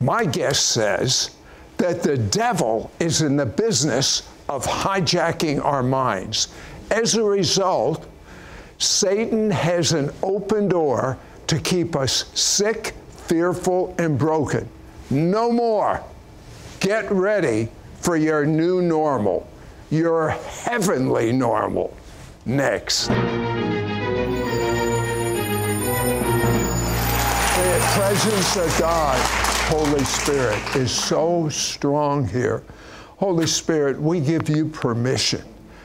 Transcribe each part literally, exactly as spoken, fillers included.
My guess says that the devil is in the business of hijacking our minds. As a result, Satan has an open door to keep us sick, fearful, and broken. No more. Get ready for your new normal, your heavenly normal. Next. The presence of God, Holy Spirit, is so strong here. Holy Spirit, we give you permission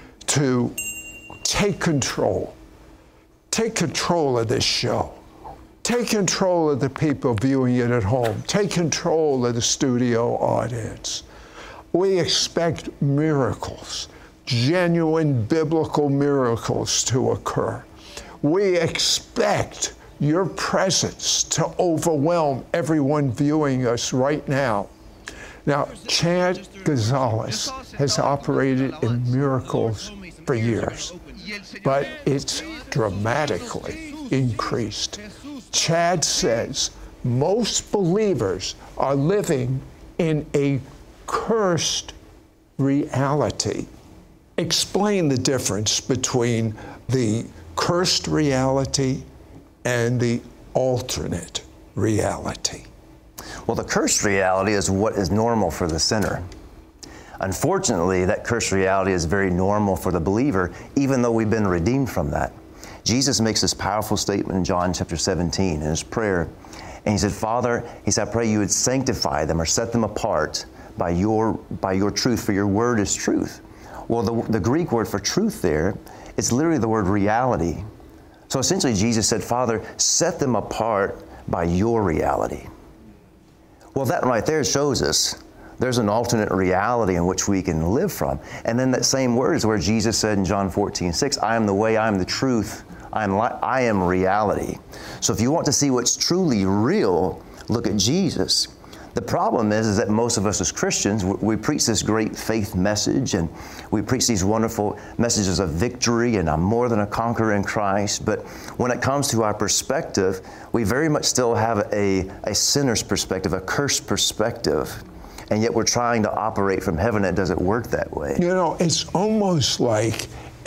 to take control. Take control of this show. Take control of the people viewing it at home. Take control of the studio audience. We expect miracles, genuine biblical miracles to occur. We expect your presence to overwhelm everyone viewing us right now. Now, Chad Gonzalez has operated in miracles for years, but it's dramatically increased. Chad says most believers are living in a cursed reality. Explain the difference between the cursed reality and the alternate reality. Well, the cursed reality is what is normal for the sinner. Unfortunately, that cursed reality is very normal for the believer, even though we've been redeemed from that. Jesus makes this powerful statement in John chapter seventeen in his prayer. And he said, Father, he said, I pray you would sanctify them or set them apart by your, by your truth, for your word is truth. Well, the, the Greek word for truth there, it's literally the word reality. So essentially, Jesus said, Father, set them apart by your reality. Well, that right there shows us there's an alternate reality in which we can live from. And then that same word is where Jesus said in John fourteen six, I am the way, I am the truth, I am, li- I am reality. So if you want to see what's truly real, look at Jesus. The problem is, is that most of us as Christians, we, we preach this great faith message, and we preach these wonderful messages of victory, and I'm more than a conqueror in Christ. But when it comes to our perspective, we very much still have a, a sinner's perspective, a cursed perspective. And yet we're trying to operate from heaven. It doesn't work that way. You know, it's almost like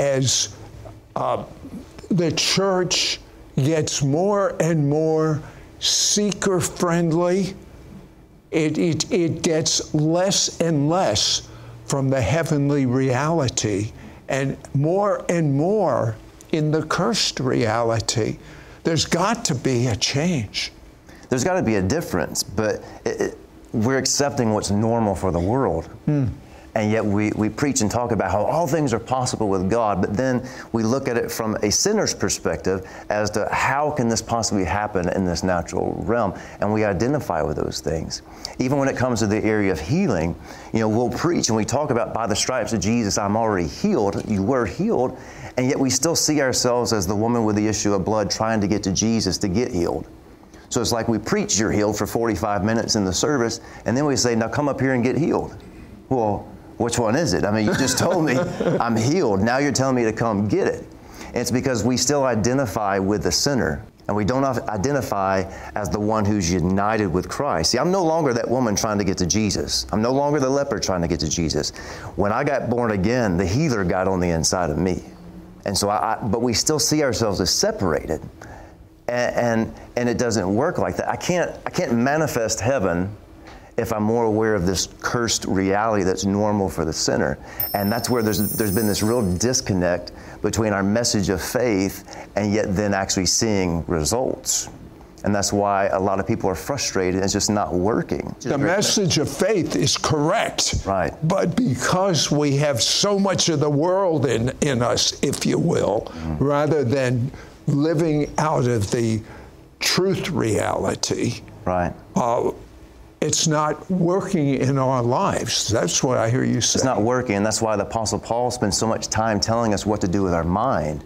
as uh, the church gets more and more seeker-friendly, it, it, it gets less and less from the heavenly reality and more and more in the cursed reality. There's got to be a change. There's got to be a difference, but it, it, we're accepting what's normal for the world. Mm. And yet we, we preach and talk about how all things are possible with God, but then we look at it from a sinner's perspective as to how can this possibly happen in this natural realm, and we identify with those things. Even when it comes to the area of healing, you know, we'll preach and we talk about by the stripes of Jesus, I'm already healed, you were healed, and yet we still see ourselves as the woman with the issue of blood trying to get to Jesus to get healed. So it's like we preach you're healed for forty-five minutes in the service, and then we say, now come up here and get healed. Well, which one is it? I mean, you just told me I'm healed. Now you're telling me to come get it. And it's because we still identify with the sinner, and we don't identify as the one who's united with Christ. See, I'm no longer that woman trying to get to Jesus. I'm no longer the leper trying to get to Jesus. When I got born again, the healer got on the inside of me. And so I, I but we still see ourselves as separated. And, and and it doesn't work like that. I can't I can't manifest heaven if I'm more aware of this cursed reality that's normal for the sinner. And that's where there's there's been this real disconnect between our message of faith and yet then actually seeing results. And that's why a lot of people are frustrated. It's just not working. The message of faith is correct. Right. But because we have so much of the world in, in us, if you will, mm-hmm. rather than living out of the truth reality, right. Uh, it's not working in our lives. That's what I hear you say. It's not working, and that's why the Apostle Paul spends so much time telling us what to do with our mind.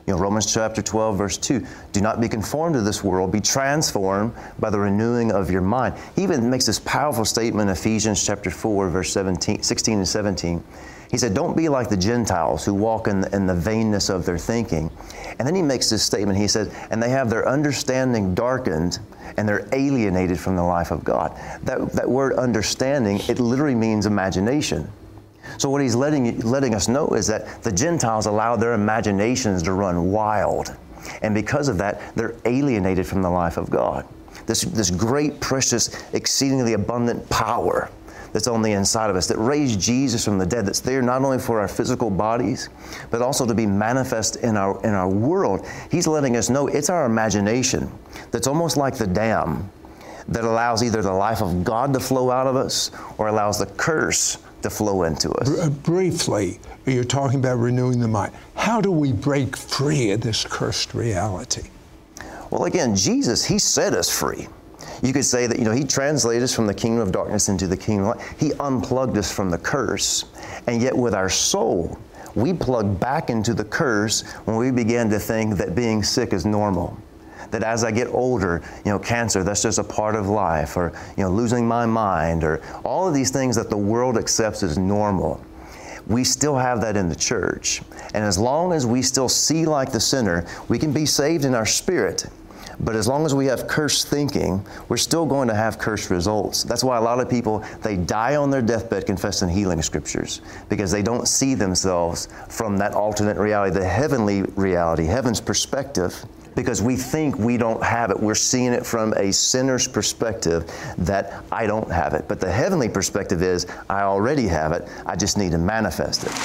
You know, Romans chapter twelve, verse two, do not be conformed to this world, be transformed by the renewing of your mind. He even makes this powerful statement in Ephesians chapter four, verse seventeen, sixteen and seventeen. He said, don't be like the Gentiles who walk in, in the vainness of their thinking. And then he makes this statement, he said, and they have their understanding darkened, and they're alienated from the life of God. That, that word understanding, it literally means imagination. So what he's letting, letting us know is that the Gentiles allow their imaginations to run wild. And because of that, they're alienated from the life of God. This, this great, precious, exceedingly abundant power that's on the inside of us, that raised Jesus from the dead, that's there not only for our physical bodies, but also to be manifest in our, in our world. He's letting us know it's our imagination that's almost like the dam that allows either the life of God to flow out of us or allows the curse to flow into us. Briefly, you're talking about renewing the mind. How do we break free of this cursed reality? Well, again, Jesus, He set us free. You could say that, you know, He translated us from the kingdom of darkness into the kingdom of light. He unplugged us from the curse. And yet with our soul, we plug back into the curse when we began to think that being sick is normal. That as I get older, you know, cancer, that's just a part of life, or, you know, losing my mind, or all of these things that the world accepts as normal. We still have that in the church. And as long as we still see like the sinner, we can be saved in our spirit. But as long as we have cursed thinking, we're still going to have cursed results. That's why a lot of people, they die on their deathbed confessing healing scriptures, because they don't see themselves from that alternate reality, the heavenly reality, heaven's perspective, because we think we don't have it. We're seeing it from a sinner's perspective that I don't have it. But the heavenly perspective is, I already have it. I just need to manifest it.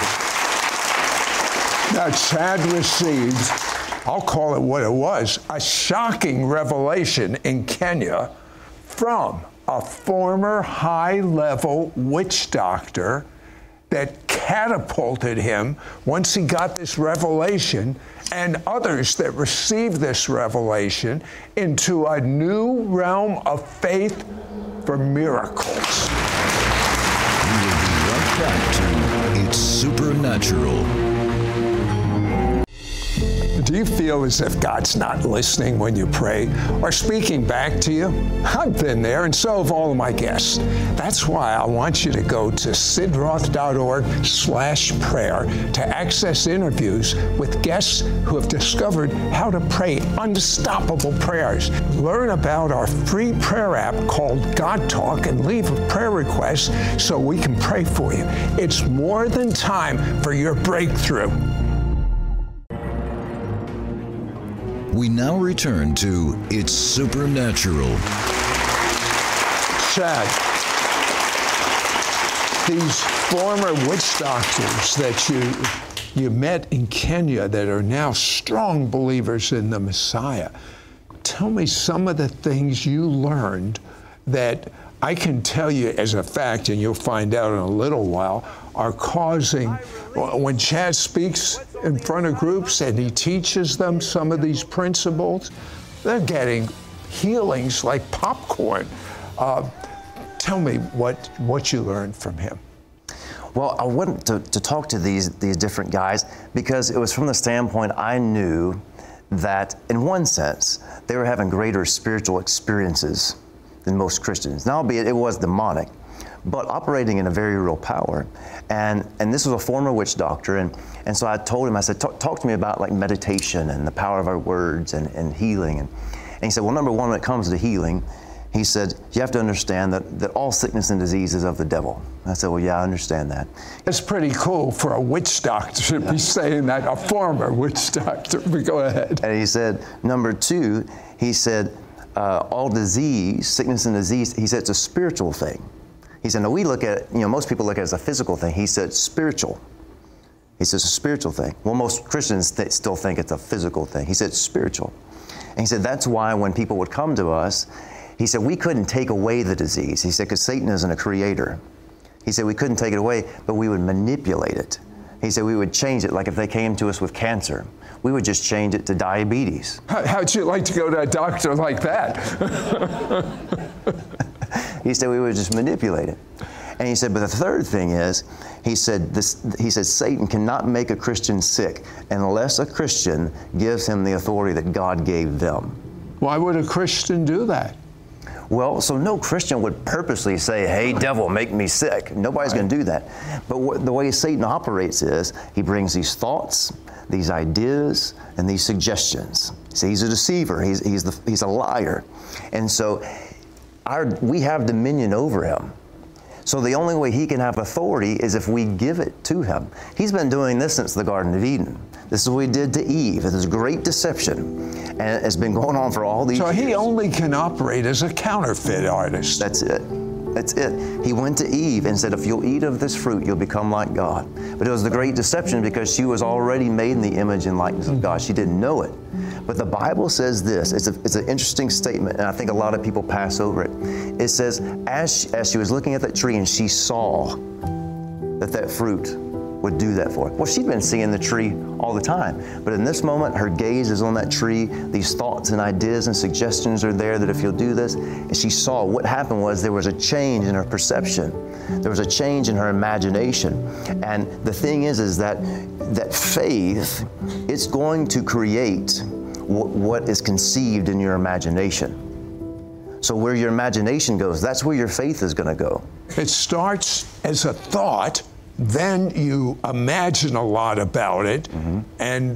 Now, Chad received, I'll call it what it was, a shocking revelation in Kenya from a former high-level witch doctor that catapulted him, once he got this revelation, and others that received this revelation, into a new realm of faith for miracles. We will be right back to It's Supernatural. Do you feel as if God's not listening when you pray or speaking back to you? I've been there, and so have all of my guests. That's why I want you to go to sidroth.org slash prayer to access interviews with guests who have discovered how to pray unstoppable prayers. Learn about our free prayer app called God Talk and leave a prayer request so we can pray for you. It's more than time for your breakthrough. We now return to It's Supernatural. Chad, these former witch doctors that you you met in Kenya that are now strong believers in the Messiah, tell me some of the things you learned that I can tell you as a fact, and you'll find out in a little while, are causing, when Chad speaks in front of groups and he teaches them some of these principles, they're getting healings like popcorn. Uh, tell me what, what you learned from him. Well, I wanted to, to talk to these, these different guys because it was from the standpoint I knew that, in one sense, they were having greater spiritual experiences than most Christians. Now, albeit it was demonic, but operating in a very real power. And and this was a former witch doctor, and, and so I told him, I said, talk, talk to me about like meditation and the power of our words and, and healing. And, and he said, well, number one, when it comes to healing, he said, you have to understand that, that all sickness and disease is of the devil. I said, well, yeah, I understand that. It's pretty cool for a witch doctor to be saying that, a former witch doctor. But go ahead. And he said, number two, he said, uh, all disease, sickness and disease, he said, it's a spiritual thing. He said, no, we look at, you know, most people look at it as a physical thing. He said, spiritual. He says, it's a spiritual thing. Well, most Christians th- still think it's a physical thing. He said, it's spiritual. And he said, that's why when people would come to us, he said, we couldn't take away the disease. He said, because Satan isn't a creator. He said, we couldn't take it away, but we would manipulate it. He said, we would change it. Like if they came to us with cancer, we would just change it to diabetes. How'd you like to go to a doctor like that? He said we would just manipulate it. And he said, but the third thing is, he said, this, he said, Satan cannot make a Christian sick unless a Christian gives him the authority that God gave them. Why would a Christian do that? Well, so no Christian would purposely say, hey, devil, make me sick. Nobody's right. going to do that. But what, the way Satan operates is he brings these thoughts, these ideas, and these suggestions. See, he's a deceiver. He's, he's, the, he's a liar. And so our, we have dominion over him. So the only way he can have authority is if we give it to him. He's been doing this since the Garden of Eden. This is what he did to Eve. It is great deception. And it's been going on for all these so years. So he only can operate as a counterfeit artist. That's it. That's it. He went to Eve and said, if you'll eat of this fruit, you'll become like God. But it was the great deception because she was already made in the image and likeness of God. She didn't know it. But the Bible says this. It's, a, it's an interesting statement, and I think a lot of people pass over it. It says, as she, as she was looking at that tree and she saw that that fruit would do that for her. Well, she'd been seeing the tree all the time. But in this moment, her gaze is on that tree. These thoughts and ideas and suggestions are there that if you'll do this. And she saw what happened was there was a change in her perception. There was a change in her imagination. And the thing is, is that, that faith, it's going to create w- what is conceived in your imagination. So where your imagination goes, that's where your faith is going to go. It starts as a thought. Then you imagine a lot about it, mm-hmm. and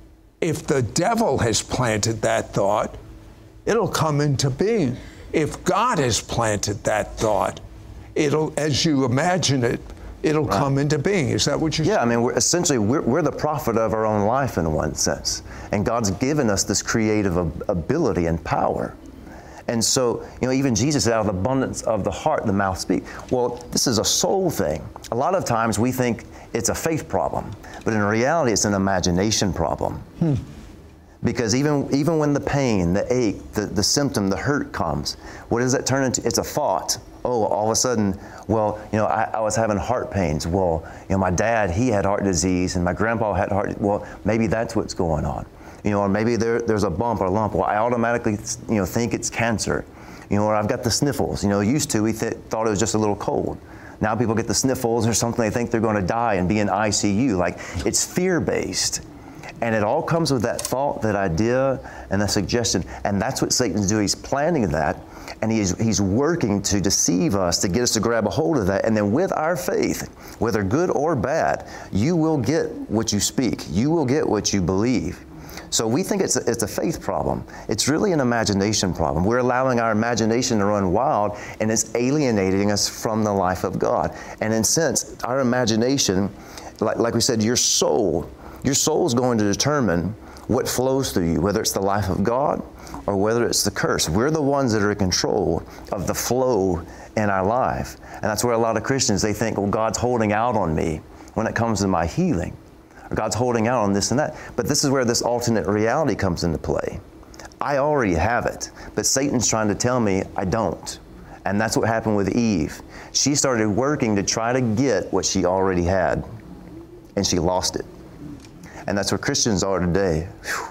if the devil has planted that thought, it'll come into being. If God has planted that thought, it'll, as you imagine it, it'll right. come into being. Is that what you're yeah, saying? Yeah, I mean, we're, essentially, we're, we're the prophet of our own life in one sense, and God's given us this creative ab- ability and power. And so, you know, even Jesus said, out of the abundance of the heart, the mouth speaks. Well, this is a soul thing. A lot of times we think it's a faith problem, but in reality, it's an imagination problem. Hmm. Because even even when the pain, the ache, the, the symptom, the hurt comes, what does that turn into? It's a thought. Oh, all of a sudden, well, you know, I, I was having heart pains. Well, you know, my dad, he had heart disease, and my grandpa had heart. Well, maybe that's what's going on. You know, or maybe there, there's a bump or a lump. Well, I automatically, you know, think it's cancer. You know, or I've got the sniffles. You know, used to, we th- thought it was just a little cold. Now people get the sniffles or something, they think they're going to die and be in I C U. Like, it's fear-based. And it all comes with that thought, that idea, and the suggestion. And that's what Satan's doing. He's planning that, and he's, he's working to deceive us, to get us to grab a hold of that. And then with our faith, whether good or bad, you will get what you speak. You will get what you believe. So we think it's a, it's a faith problem. It's really an imagination problem. We're allowing our imagination to run wild, and it's alienating us from the life of God. And in a sense, our imagination, like, like we said, your soul, your soul is going to determine what flows through you, whether it's the life of God or whether it's the curse. We're the ones that are in control of the flow in our life. And that's where a lot of Christians, they think, well, God's holding out on me when it comes to my healing. God's holding out on this and that. But this is where this alternate reality comes into play. I already have it, but Satan's trying to tell me I don't. And that's what happened with Eve. She started working to try to get what she already had, and she lost it. And that's where Christians are today. Whew.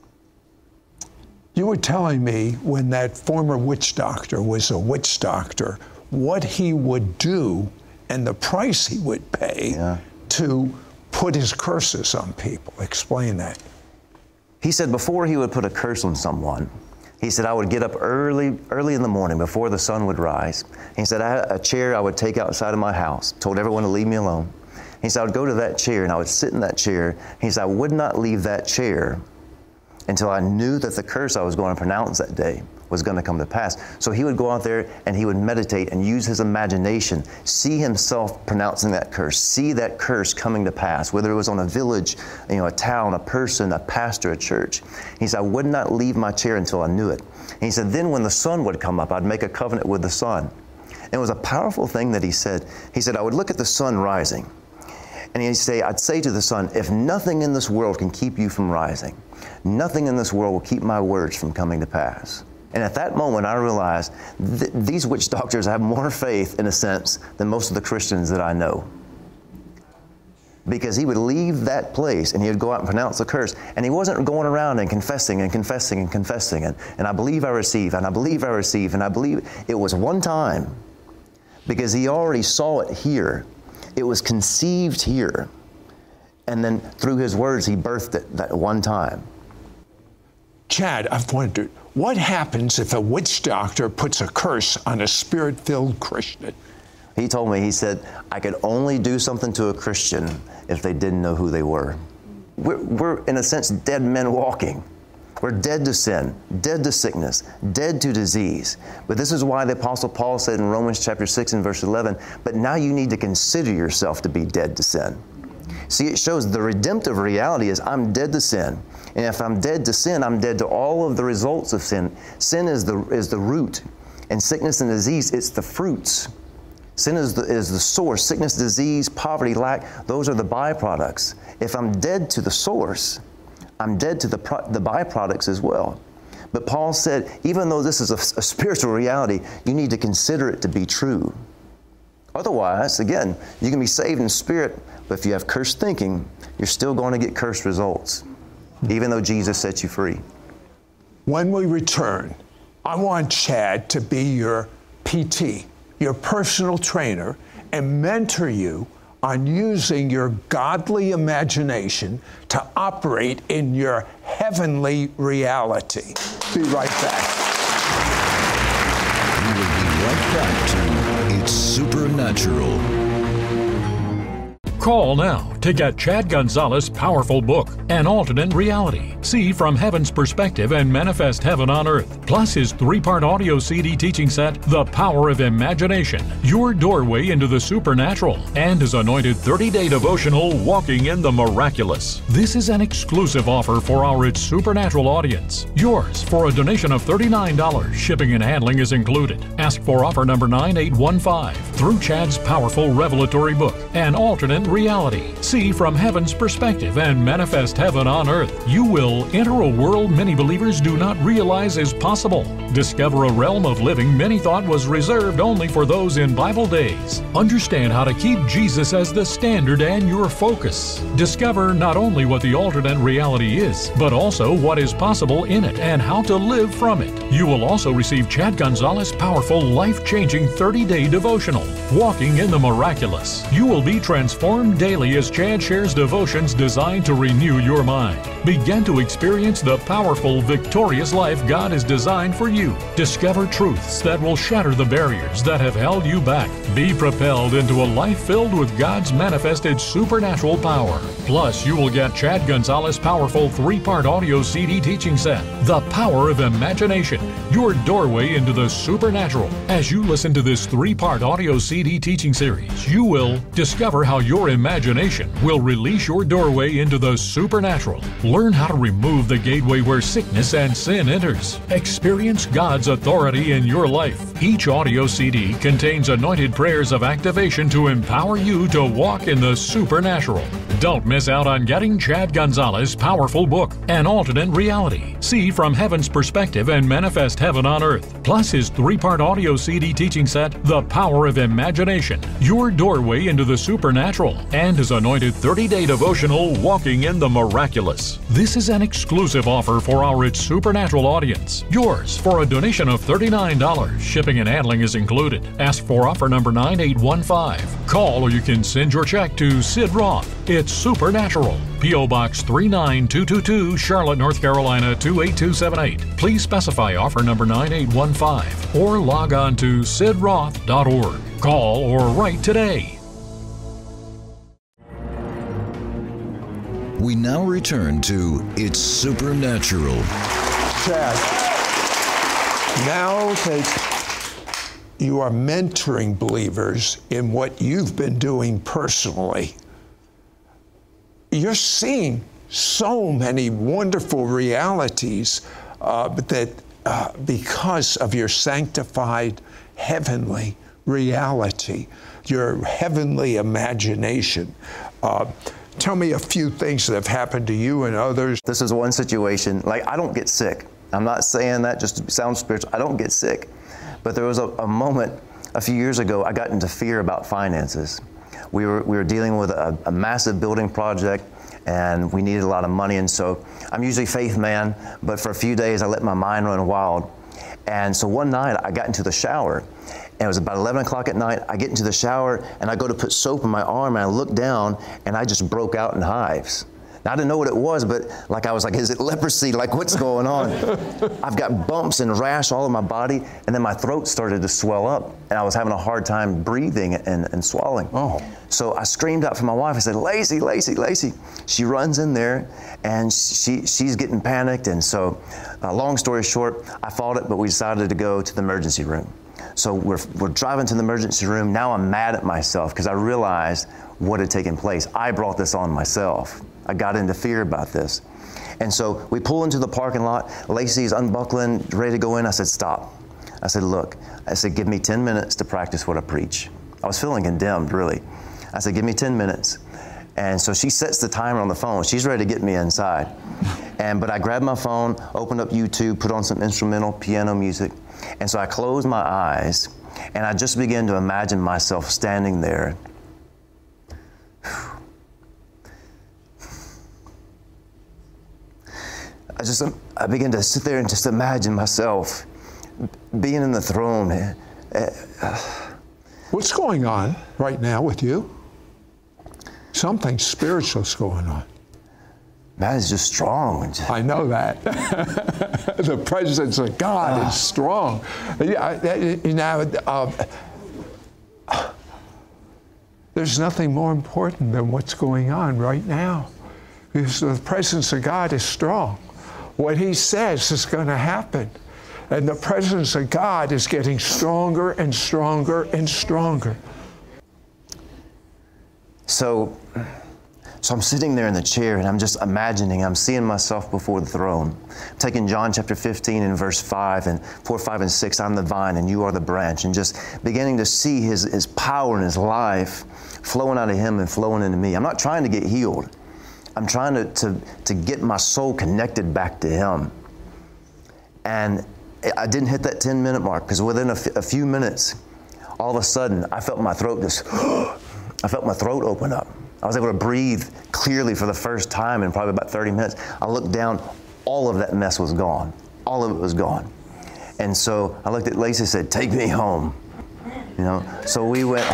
You were telling me when that former witch doctor was a witch doctor, what he would do and the price he would pay yeah. to put his curses on people. Explain that. He said before he would put a curse on someone, he said, I would get up early early in the morning before the sun would rise. He said, I had a chair I would take outside of my house, told everyone to leave me alone. He said, I would go to that chair and I would sit in that chair. He said, I would not leave that chair until I knew that the curse I was going to pronounce that day was going to come to pass. So he would go out there and he would meditate and use his imagination, see himself pronouncing that curse, see that curse coming to pass, whether it was on a village, you know, a town, a person, a pastor, a church. He said, I would not leave my chair until I knew it. And he said, then when the sun would come up, I'd make a covenant with the sun. And it was a powerful thing that he said. He said, I would look at the sun rising. And he'd say, I'd say to the sun, if nothing in this world can keep you from rising, nothing in this world will keep my words from coming to pass. And at that moment, I realized th- these witch doctors have more faith, in a sense, than most of the Christians that I know. Because he would leave that place and he would go out and pronounce the curse. And he wasn't going around and confessing and confessing and confessing. And, and I believe I receive, and I believe I receive, and I believe. It was one time. because he already saw it here. It was conceived here. And then through his words, he birthed it that one time. Chad, I've wondered, what happens if a witch doctor puts a curse on a spirit-filled Christian? He told me, he said, I could only do something to a Christian if they didn't know who they were. We're, we're in a sense, dead men walking. We're dead to sin, dead to sickness, dead to disease. But this is why the Apostle Paul said in Romans chapter six and verse eleven, but now you need to consider yourself to be dead to sin. See, it shows the redemptive reality is I'm dead to sin. And if I'm dead to sin, I'm dead to all of the results of sin. Sin is the, is the root. And sickness and disease, it's the fruits. Sin is the, is the source. Sickness, disease, poverty, lack, those are the byproducts. If I'm dead to the source, I'm dead to the, pro- the byproducts as well. But Paul said, even though this is a, a spiritual reality, you need to consider it to be true. Otherwise, again, you can be saved in spirit, but if you have cursed thinking, you're still going to get cursed results, even though Jesus set you free. When we return, I want Chad to be your P T, your personal trainer, and mentor you on using your godly imagination to operate in your heavenly reality. Be right back. We will be right back to It's Supernatural. Call now to get Chad Gonzales' powerful book, An Alternate Reality. See from Heaven's Perspective and Manifest Heaven on Earth. Plus his three-part audio C D teaching set, The Power of Imagination, Your Doorway into the Supernatural, and his anointed thirty-day devotional, Walking in the Miraculous. This is an exclusive offer for our It's Supernatural audience. Yours for a donation of thirty-nine dollars. Shipping and handling is included. Ask for offer number nine eight one five through Chad's powerful revelatory book, An Alternate Reality. See from Heaven's Perspective and Manifest Heaven on Earth. You will enter a world many believers do not realize is possible. Discover a realm of living many thought was reserved only for those in Bible days. Understand how to keep Jesus as the standard and your focus. Discover not only what the alternate reality is, but also what is possible in it and how to live from it. You will also receive Chad Gonzales' powerful, life-changing thirty-day devotional, Walking in the Miraculous. You will be transformed daily as Chad shares devotions designed to renew your mind. Begin to experience the powerful, victorious life God has designed for you. Discover truths that will shatter the barriers that have held you back. Be propelled into a life filled with God's manifested supernatural power. Plus, you will get Chad Gonzales' powerful three-part audio C D teaching set, The Power of Imagination, Your Doorway into the Supernatural. As you listen to this three-part audio C D teaching series, you will discover how your imagination will release your doorway into the supernatural. Learn how to remove the gateway where sickness and sin enters. Experience God's authority in your life. Each audio C D contains anointed prayers of activation to empower you to walk in the supernatural. Don't miss out on getting Chad Gonzales' powerful book, An Alternate Reality. See from Heaven's Perspective and Manifest Heaven on Earth. Plus his three-part audio C D teaching set, The Power of Imagination, Your Doorway into the Supernatural, and his anointed thirty-day devotional, Walking in the Miraculous. This is an exclusive offer for our It's Supernatural audience. Yours for a donation of thirty-nine dollars. Shipping and handling is included. Ask for offer number nine eight one five. Call or you can send your check to Sid Roth. It's Supernatural. P O Box three nine two two two, Charlotte, North Carolina two eight two seven eight. Please specify offer number nine eight one five or log on to sid roth dot org. Call or write today. We now return to It's Supernatural. Chad, now that you are mentoring believers in what you've been doing personally, you're seeing so many wonderful realities uh, that uh, because of your sanctified heavenly reality, your heavenly imagination. Uh, tell me a few things that have happened to you and others. This is one situation, like I don't get sick. I'm not saying that just to sound spiritual. I don't get sick. But there was a, a moment a few years ago, I got into fear about finances. We were, we were dealing with a, a massive building project, and we needed a lot of money. And so I'm usually a faith man, but for a few days I let my mind run wild. And so one night I got into the shower, and it was about eleven o'clock at night. I get into the shower and I go to put soap in my arm, and I look down and I just broke out in hives. Now, I didn't know what it was, but like I was like, is it leprosy? Like, what's going on? I've got bumps and rash all over my body, and then my throat started to swell up, and I was having a hard time breathing and, and swallowing. Oh. So I screamed out for my wife. I said, Lacey, Lacey, Lacey. She runs in there, and she she's getting panicked. And so, uh, long story short, I fought it, but we decided to go to the emergency room. So we're, we're driving to the emergency room. Now I'm mad at myself because I realized what had taken place. I brought this on myself. I got into fear about this. And so we pull into the parking lot. Lacey's unbuckling, ready to go in. I said, stop. I said, look, I said, give me ten minutes to practice what I preach. I was feeling condemned, really. I said, give me ten minutes. And so she sets the timer on the phone. She's ready to get me inside. And but I grabbed my phone, opened up YouTube, put on some instrumental piano music. And so I closed my eyes, and I just began to imagine myself standing there. I just, I began to sit there and just imagine myself being in the throne. What's going on right now with you? Something spiritual's going on. Man, it's just strong. I know that. The presence of God uh, is strong. You know, uh, there's nothing more important than what's going on right now, because the presence of God is strong. What He says is going to happen. And the presence of God is getting stronger and stronger and stronger. So, so I'm sitting there in the chair, and I'm just imagining, I'm seeing myself before the throne. I'm taking John chapter fifteen and verse five and four, five, and six, I'm the vine and you are the branch, and just beginning to see His, His power and His life flowing out of Him and flowing into me. I'm not trying to get healed. I'm trying to, to, to get my soul connected back to Him. And I didn't hit that ten minute mark, because within a, f- a few minutes, all of a sudden, I felt my throat just, I felt my throat open up. I was able to breathe clearly for the first time in probably about thirty minutes. I looked down, all of that mess was gone. All of it was gone. And so I looked at Lacey and said, take me home. You know, so we went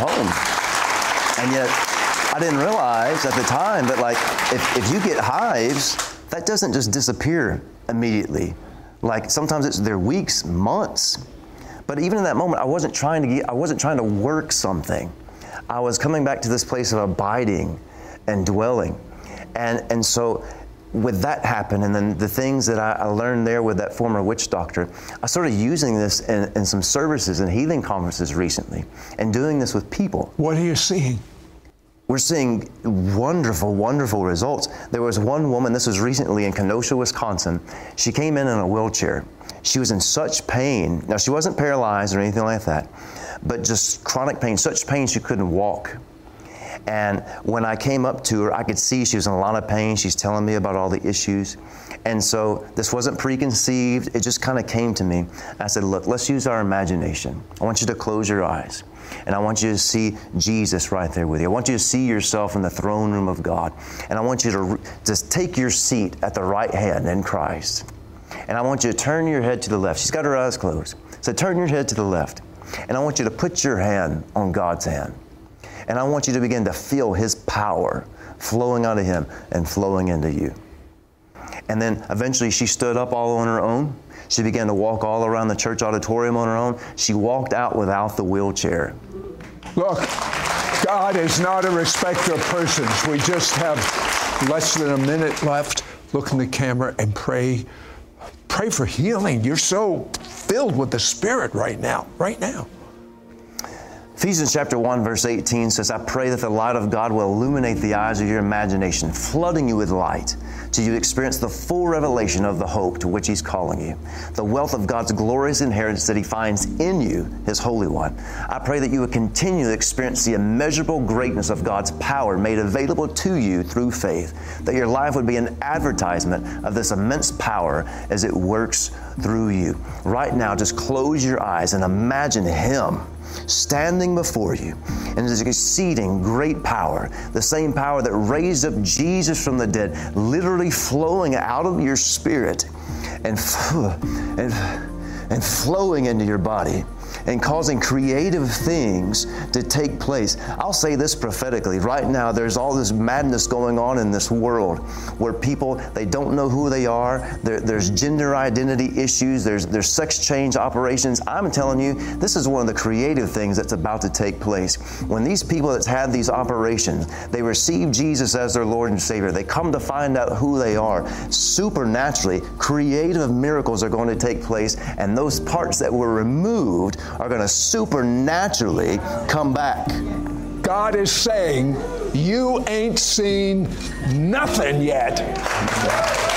home. And yet, I didn't realize at the time that, like, if, if you get hives, that doesn't just disappear immediately. Like, sometimes it's they're weeks, months. But even in that moment, I wasn't trying to get, I wasn't trying to work something. I was coming back to this place of abiding and dwelling. And and so with that happened, and then the things that I, I learned there with that former witch doctor, I started using this in, in some services and healing conferences recently, and doing this with people. What are you seeing? We're seeing wonderful, wonderful results. There was one woman, this was recently in Kenosha, Wisconsin. She came in in a wheelchair. She was in such pain. Now, she wasn't paralyzed or anything like that, but just chronic pain, such pain she couldn't walk. And when I came up to her, I could see she was in a lot of pain. She's telling me about all the issues. And so this wasn't preconceived. It just kind of came to me. I said, look, let's use our imagination. I want you to close your eyes. And I want you to see Jesus right there with you. I want you to see yourself in the throne room of God. And I want you to just take your seat at the right hand in Christ. And I want you to turn your head to the left. She's got her eyes closed. So turn your head to the left. And I want you to put your hand on God's hand. And I want you to begin to feel His power flowing out of Him and flowing into you. And then eventually she stood up all on her own. She began to walk all around the church auditorium on her own. She walked out without the wheelchair. Look, God is not a respecter of persons. We just have less than a minute left. Look in the camera and pray. Pray for healing. You're so filled with the Spirit right now, right now. Ephesians chapter one, verse eighteen says, I pray that the light of God will illuminate the eyes of your imagination, flooding you with light, till you experience the full revelation of the hope to which He's calling you, the wealth of God's glorious inheritance that He finds in you, His Holy One. I pray that you would continue to experience the immeasurable greatness of God's power made available to you through faith, that your life would be an advertisement of this immense power as it works through you. Right now, just close your eyes and imagine Him standing before you in His exceeding great power, the same power that raised up Jesus from the dead, literally flowing out of your spirit and, and and flowing into your body and causing creative things to take place. I'll say this prophetically. Right now, there's all this madness going on in this world where people, they don't know who they are. There, there's gender identity issues. There's, there's sex change operations. I'm telling you, this is one of the creative things that's about to take place. When these people that's had these operations, they receive Jesus as their Lord and Savior. They come to find out who they are. Supernaturally, creative miracles are going to take place, and those parts that were removed are going to supernaturally come back. God is saying, you ain't seen nothing yet.